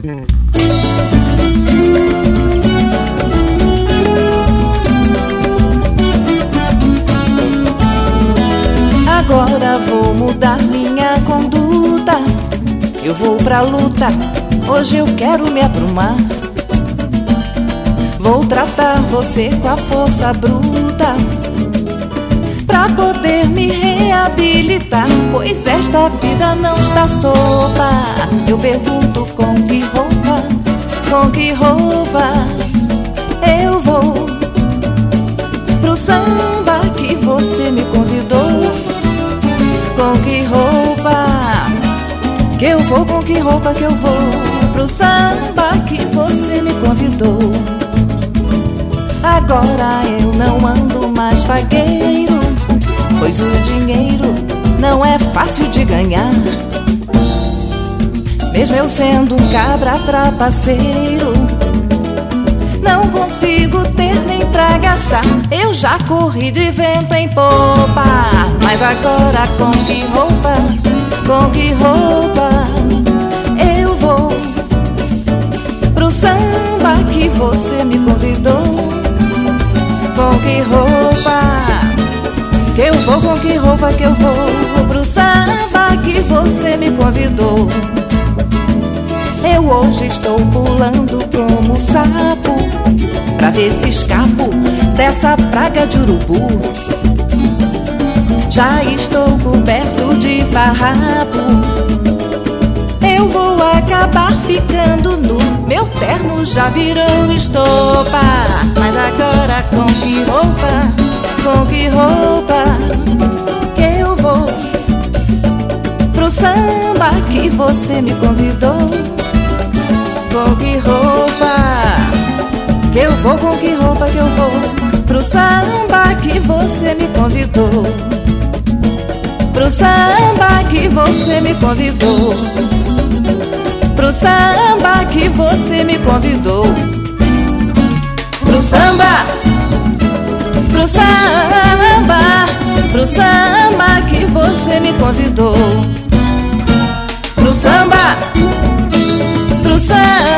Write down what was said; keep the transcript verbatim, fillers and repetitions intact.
Agora vou mudar minha conduta, eu vou pra luta, hoje eu quero me aprumar. Vou tratar você com a força bruta, pra poder me reabilitar, pois esta vida não está sopa. Eu pergunto com que roupa, com que roupa eu vou pro samba que você me convidou. Com que roupa que eu vou, com que roupa que eu vou pro samba que você me convidou. Agora eu não ando mais vagueiro, pois o dinheiro não é fácil de ganhar. Mesmo eu sendo um cabra trapaceiro, não consigo ter nem pra gastar. Eu já corri de vento em popa, mas agora com que roupa, com que roupa eu vou pro samba que você me convidou. Com que roupa que eu vou, com que roupa que eu vou pro samba que você me convidou. Eu hoje estou pulando como sapo, pra ver se escapo dessa praga de urubu. Já estou coberto de farrapo, eu vou acabar ficando nu. Meu terno já virou estopa, mas agora com que roupa, com que roupa que eu vou pro samba que você me convidou. Com que roupa que eu vou, com que roupa que eu vou pro samba que você me convidou. Pro samba que você me convidou. Pro samba que você me convidou. Pro samba, pro samba, pro samba que você me convidou. Pro samba, pro samba